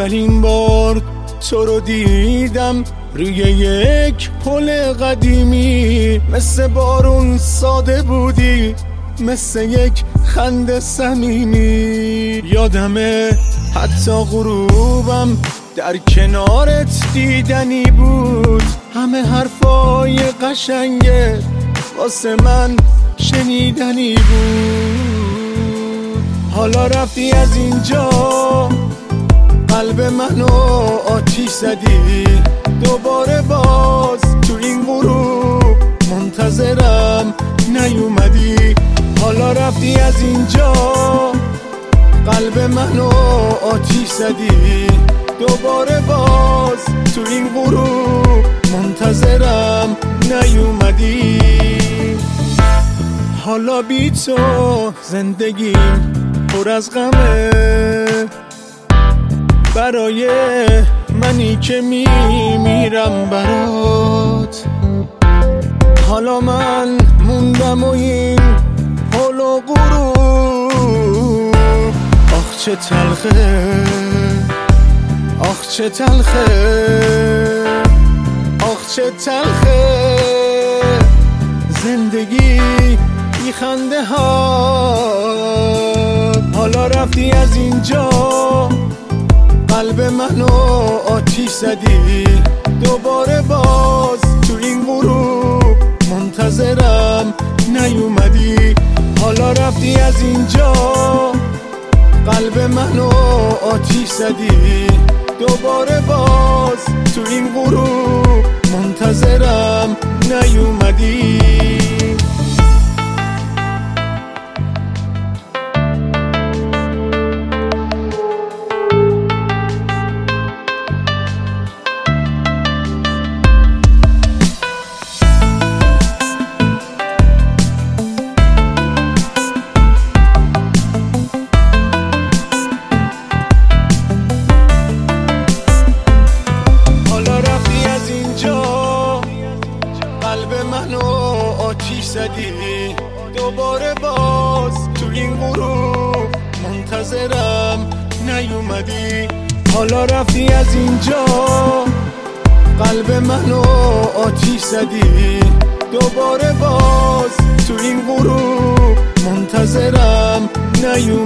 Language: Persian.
اولین بار تو رو دیدم روی یک پل قدیمی، مثل بارون ساده بودی، مثل یک خنده صمیمی. یادمه حتی غروبم در کنارت دیدنی بود، همه حرفای قشنگت واسه من شنیدنی بود. حالا رفتی از اینجا، قلب منو آتیش زدی، دوباره باز تو این غروب منتظرم نیومدی. حالا رفتی از اینجا، قلب منو آتیش زدی، دوباره باز تو این غروب منتظرم نیومدی. حالا بی تو زندگیم پر از غمه، برای منی که میمیرم برات. حالا من موندم و این حال و غروب، آخ چه تلخه، آخ چه تلخه، آخ چه تلخه زندگی بی خنده ها. حالا رفتی از اینجا، قلب منو آتیش زدی، دوباره باز تو این غروب منتظرم نیومدی. حالا رفتی از اینجا، قلب منو آتیش زدی، دوباره باز تو این غروب منتظرم نیومدی. قلب منو آتیش زدی، دوباره باز تو این غروب منتظرم نیومدی. حالا رفتی از اینجا، قلب منو آتیش زدی، دوباره باز تو این غروب منتظرم نیومدی.